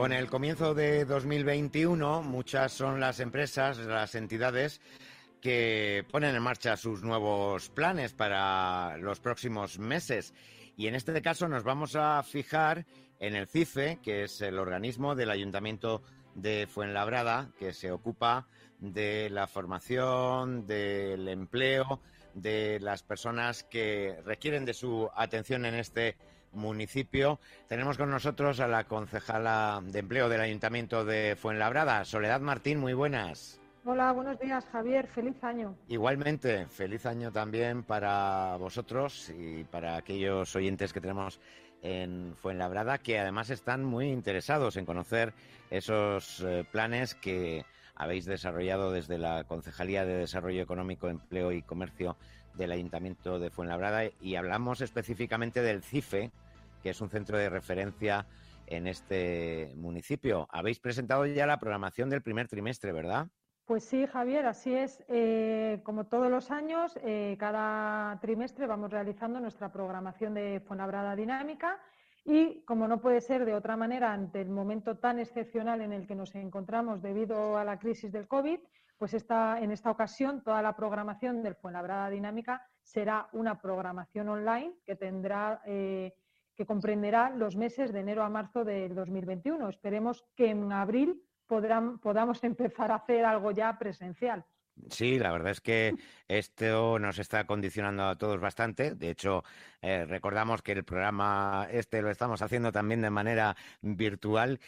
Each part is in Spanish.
Con el comienzo de 2021, muchas son las empresas, las entidades que ponen en marcha sus nuevos planes para los próximos meses. Y en este caso nos vamos a fijar en el CIFE, que es el organismo del Ayuntamiento de Fuenlabrada, que se ocupa de la formación, del empleo, de las personas que requieren de su atención en este municipio. Tenemos con nosotros a la concejala de empleo del Ayuntamiento de Fuenlabrada, Soledad Martín. Muy buenas. Hola, buenos días, Javier. Feliz año. Igualmente, feliz año también para vosotros y para aquellos oyentes que tenemos en Fuenlabrada, que además están muy interesados en conocer esos planes que habéis desarrollado desde la Concejalía de Desarrollo Económico, Empleo y Comercio del Ayuntamiento de Fuenlabrada, y hablamos específicamente del CIFE, que es un centro de referencia en este municipio. Habéis presentado ya la programación del primer trimestre, ¿verdad? Pues sí, Javier, así es. Como todos los años, cada trimestre vamos realizando nuestra programación de Fuenlabrada Dinámica y, como no puede ser de otra manera, ante el momento tan excepcional en el que nos encontramos debido a la crisis del COVID, pues en esta ocasión toda la programación del Fuenlabrada Dinámica será una programación online que tendrá, que comprenderá los meses de enero a marzo del 2021. Esperemos que en abril podamos empezar a hacer algo ya presencial. Sí, la verdad es que esto nos está condicionando a todos bastante. De hecho, recordamos que el programa lo estamos haciendo también de manera virtual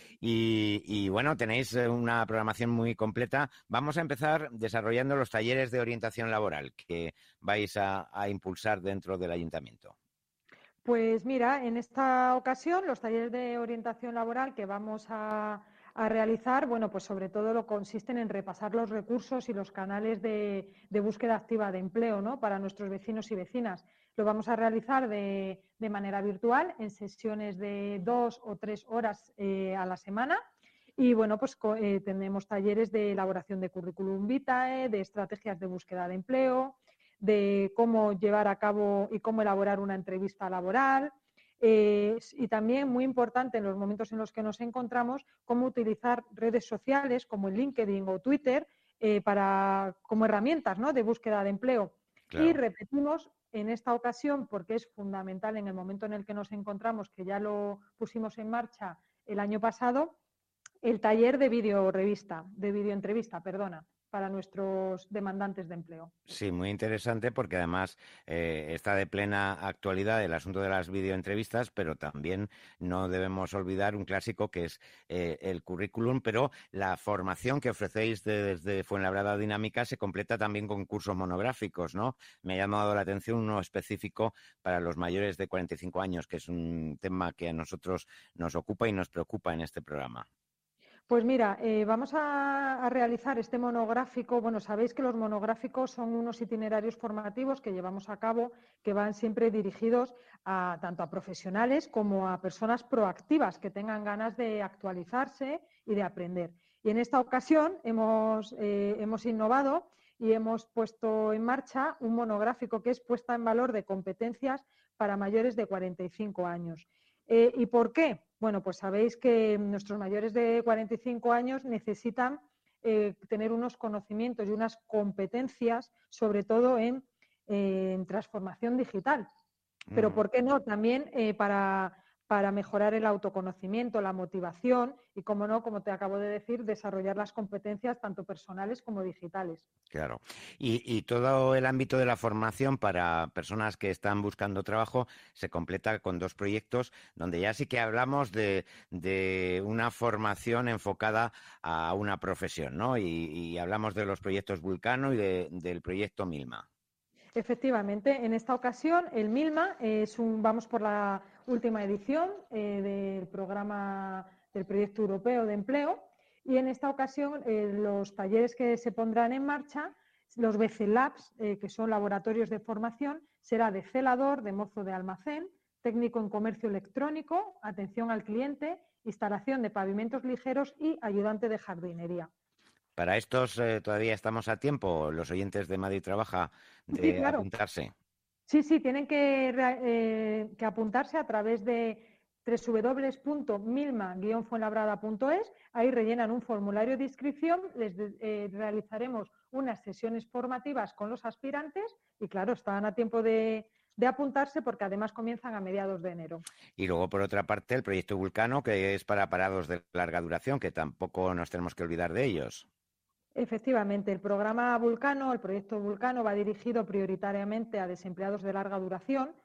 y bueno, tenéis una programación muy completa. Vamos a empezar desarrollando los talleres de orientación laboral que vais a impulsar dentro del ayuntamiento. Pues mira, en esta ocasión los talleres de orientación laboral que vamos a realizar, bueno, pues sobre todo lo consisten en repasar los recursos y los canales de búsqueda activa de empleo, ¿no?, para nuestros vecinos y vecinas. Lo vamos a realizar de manera virtual en sesiones de 2 o 3 horas a la semana. Y bueno, pues tenemos talleres de elaboración de currículum vitae, de estrategias de búsqueda de empleo, de cómo llevar a cabo y cómo elaborar una entrevista laboral. Y también, muy importante en los momentos en los que nos encontramos, cómo utilizar redes sociales como el LinkedIn o Twitter como herramientas, ¿no?, de búsqueda de empleo. Claro. Y repetimos en esta ocasión, porque es fundamental en el momento en el que nos encontramos, que ya lo pusimos en marcha el año pasado, el taller de videoentrevista, para nuestros demandantes de empleo. Sí, muy interesante porque además está de plena actualidad el asunto de las videoentrevistas, pero también no debemos olvidar un clásico que es el currículum, pero la formación que ofrecéis desde Fuenlabrada Dinámica se completa también con cursos monográficos, ¿no? Me ha llamado la atención uno específico para los mayores de 45 años, que es un tema que a nosotros nos ocupa y nos preocupa en este programa. Pues mira, vamos a realizar este monográfico. Bueno, sabéis que los monográficos son unos itinerarios formativos que llevamos a cabo que van siempre dirigidos tanto a profesionales como a personas proactivas que tengan ganas de actualizarse y de aprender. Y en esta ocasión hemos innovado y hemos puesto en marcha un monográfico que es puesta en valor de competencias para mayores de 45 años. ¿Y por qué? Bueno, pues sabéis que nuestros mayores de 45 años necesitan tener unos conocimientos y unas competencias, sobre todo en transformación digital. Pero ¿por qué no? También para mejorar el autoconocimiento, la motivación y, como no, como te acabo de decir, desarrollar las competencias tanto personales como digitales. Claro. Y todo el ámbito de la formación para personas que están buscando trabajo se completa con dos proyectos donde ya sí que hablamos de una formación enfocada a una profesión, ¿no? Y hablamos de los proyectos Vulcano y del proyecto Milma. Efectivamente, en esta ocasión el Milma vamos por la última edición del programa del Proyecto Europeo de Empleo, y en esta ocasión los talleres que se pondrán en marcha, los BC Labs, que son laboratorios de formación, será de celador, de mozo de almacén, técnico en comercio electrónico, atención al cliente, instalación de pavimentos ligeros y ayudante de jardinería. Para estos todavía estamos a tiempo, los oyentes de Madrid Trabaja, Sí, de claro. apuntarse. Sí, tienen que apuntarse a través de www.milma-fuenlabrada.es. Ahí rellenan un formulario de inscripción, realizaremos unas sesiones formativas con los aspirantes y, claro, están a tiempo de apuntarse porque además comienzan a mediados de enero. Y luego, por otra parte, el proyecto Vulcano, que es para parados de larga duración, que tampoco nos tenemos que olvidar de ellos. Efectivamente, el programa Vulcano, el proyecto Vulcano, va dirigido prioritariamente a desempleados de larga duración,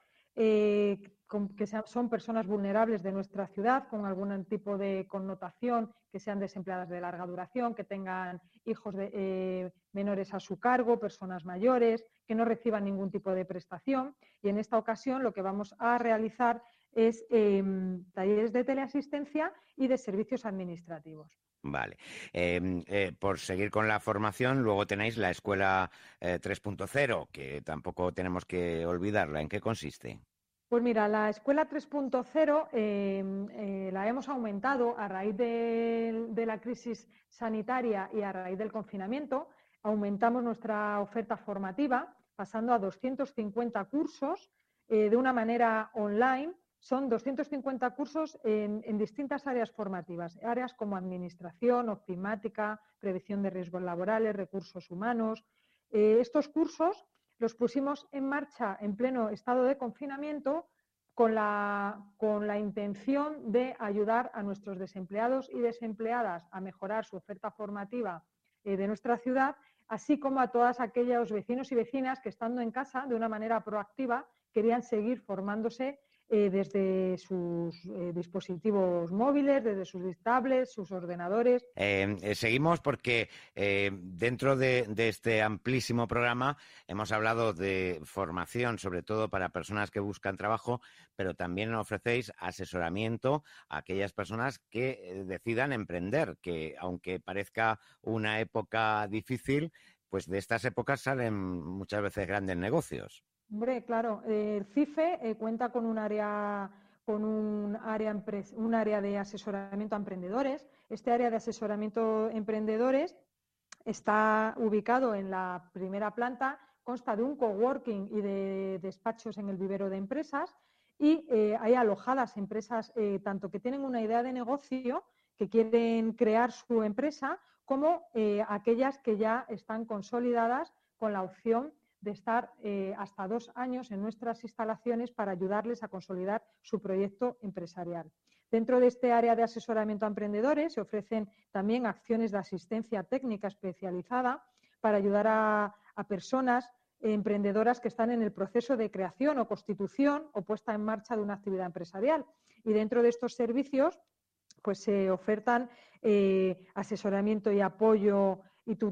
son personas vulnerables de nuestra ciudad con algún tipo de connotación, que sean desempleadas de larga duración, que tengan hijos menores a su cargo, personas mayores, que no reciban ningún tipo de prestación. Y en esta ocasión lo que vamos a realizar es talleres de teleasistencia y de servicios administrativos. Vale. Por seguir con la formación, luego tenéis la escuela 3.0, que tampoco tenemos que olvidarla. ¿En qué consiste? Pues mira, la escuela 3.0 la hemos aumentado a raíz de la crisis sanitaria y a raíz del confinamiento. Aumentamos nuestra oferta formativa pasando a 250 cursos de una manera online. Son 250 cursos en distintas áreas formativas, áreas como administración, ofimática, prevención de riesgos laborales, recursos humanos. Estos cursos los pusimos en marcha en pleno estado de confinamiento con la intención de ayudar a nuestros desempleados y desempleadas a mejorar su oferta formativa de nuestra ciudad, así como a todos aquellos vecinos y vecinas que, estando en casa de una manera proactiva, querían seguir formándose desde sus dispositivos móviles, desde sus tablets, sus ordenadores. Seguimos porque dentro de este amplísimo programa hemos hablado de formación, sobre todo para personas que buscan trabajo, pero también ofrecéis asesoramiento a aquellas personas que decidan emprender, que aunque parezca una época difícil, pues de estas épocas salen muchas veces grandes negocios. Hombre, claro, el CIFE cuenta con un área de asesoramiento a emprendedores. Este área de asesoramiento a emprendedores está ubicado en la primera planta, consta de un coworking y de despachos en el vivero de empresas y hay alojadas empresas tanto que tienen una idea de negocio, que quieren crear su empresa, como aquellas que ya están consolidadas con la opción de estar hasta 2 años en nuestras instalaciones para ayudarles a consolidar su proyecto empresarial. Dentro de este área de asesoramiento a emprendedores se ofrecen también acciones de asistencia técnica especializada para ayudar a personas emprendedoras que están en el proceso de creación o constitución o puesta en marcha de una actividad empresarial. Y dentro de estos servicios pues se ofertan asesoramiento y apoyo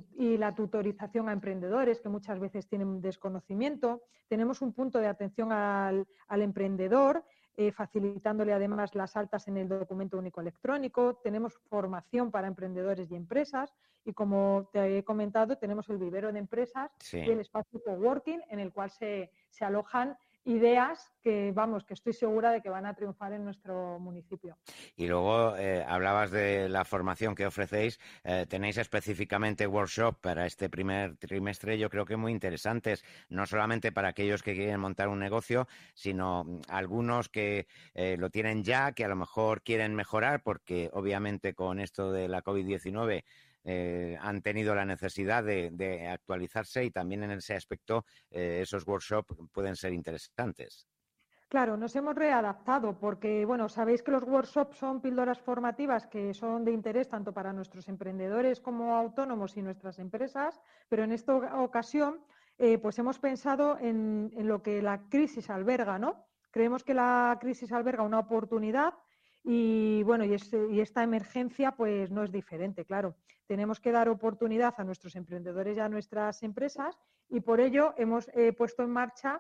y la tutorización a emprendedores que muchas veces tienen desconocimiento. Tenemos un punto de atención al emprendedor, facilitándole además las altas en el documento único electrónico. Tenemos formación para emprendedores y empresas y, como te he comentado, tenemos el vivero de empresas y el espacio coworking en el cual se alojan ideas que, vamos, que estoy segura de que van a triunfar en nuestro municipio. Y luego hablabas de la formación que ofrecéis. Tenéis específicamente workshop para este primer trimestre, yo creo que muy interesantes, no solamente para aquellos que quieren montar un negocio, sino algunos que lo tienen ya, que a lo mejor quieren mejorar, porque obviamente con esto de la COVID-19 han tenido la necesidad de actualizarse, y también en ese aspecto esos workshops pueden ser interesantes. Claro, nos hemos readaptado porque, bueno, sabéis que los workshops son píldoras formativas que son de interés tanto para nuestros emprendedores como autónomos y nuestras empresas, pero en esta ocasión pues hemos pensado en lo que la crisis alberga, ¿no? Creemos que la crisis alberga una oportunidad y, bueno, y esta emergencia pues no es diferente, claro. Tenemos que dar oportunidad a nuestros emprendedores y a nuestras empresas y por ello hemos puesto en marcha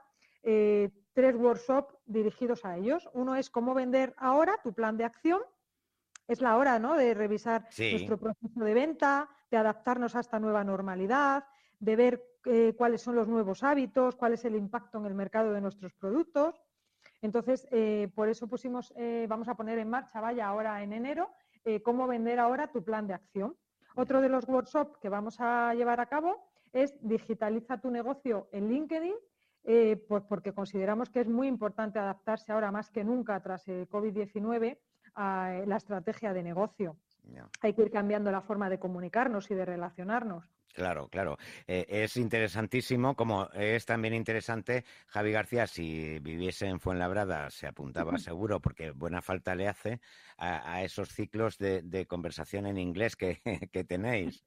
3 workshops dirigidos a ellos. Uno es cómo vender ahora, tu plan de acción. Es la hora, ¿no?, de revisar nuestro proceso de venta, de adaptarnos a esta nueva normalidad, de ver cuáles son los nuevos hábitos, cuál es el impacto en el mercado de nuestros productos. Entonces, por eso vamos a poner en marcha, ahora en enero, cómo vender ahora tu plan de acción. Otro de los workshops que vamos a llevar a cabo es digitaliza tu negocio en LinkedIn. pues porque consideramos que es muy importante adaptarse ahora más que nunca tras el COVID-19 a la estrategia de negocio. Ya. Hay que ir cambiando la forma de comunicarnos y de relacionarnos. Claro, claro. Es interesantísimo, como es también interesante, Javi García, si viviese en Fuenlabrada, se apuntaba seguro, porque buena falta le hace a esos ciclos de conversación en inglés que tenéis.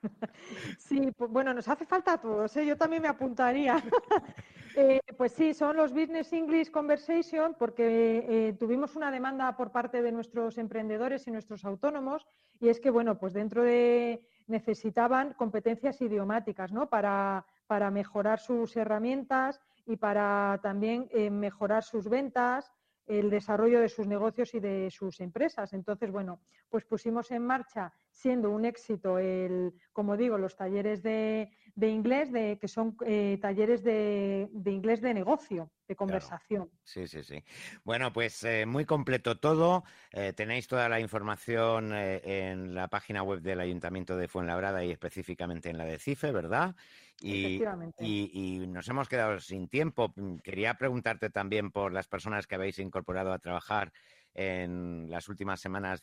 Sí, pues bueno, nos hace falta a todos, ¿eh? Yo también me apuntaría. Pues sí, son los Business English Conversation porque tuvimos una demanda por parte de nuestros emprendedores y nuestros autónomos y es que, bueno, pues dentro de necesitaban competencias idiomáticas, ¿no? Para mejorar sus herramientas y para también mejorar sus ventas, el desarrollo de sus negocios y de sus empresas. Entonces, bueno, pues pusimos en marcha, siendo un éxito, como digo, los talleres de inglés, que son talleres de inglés de negocio, de Claro. conversación. Sí, sí, sí. Bueno, pues muy completo todo. Tenéis toda la información en la página web del Ayuntamiento de Fuenlabrada y específicamente en la de CIFE, ¿verdad? Y, Efectivamente. y nos hemos quedado sin tiempo. Quería preguntarte también por las personas que habéis incorporado a trabajar en las últimas semanas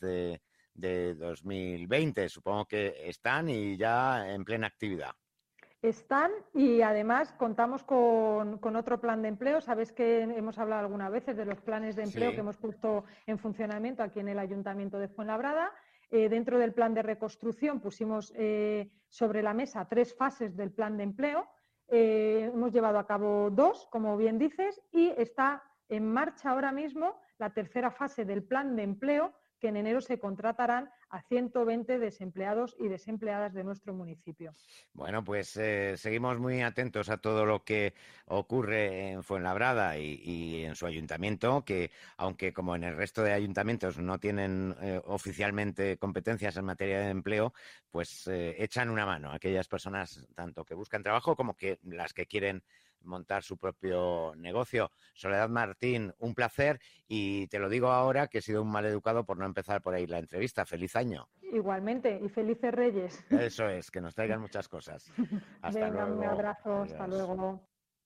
de 2020. Supongo que están y ya en plena actividad. Están y además contamos con otro plan de empleo. Sabes que hemos hablado algunas veces de los planes de empleo que Sí. hemos puesto en funcionamiento aquí en el Ayuntamiento de Fuenlabrada. Dentro del plan de reconstrucción pusimos sobre la mesa 3 fases del plan de empleo. Hemos llevado a cabo 2, como bien dices, y está en marcha ahora mismo la tercera fase del plan de empleo, que en enero se contratarán a 120 desempleados y desempleadas de nuestro municipio. Bueno, pues seguimos muy atentos a todo lo que ocurre en Fuenlabrada y en su ayuntamiento, que aunque como en el resto de ayuntamientos no tienen oficialmente competencias en materia de empleo, pues echan una mano a aquellas personas tanto que buscan trabajo como que las que quieren montar su propio negocio. Soledad Martín, un placer y te lo digo ahora que he sido un mal educado por no empezar por ahí la entrevista. Feliz año. Igualmente, y felices Reyes. Eso es, que nos traigan muchas cosas. Hasta Venga, un luego. abrazo, hasta Adiós. luego.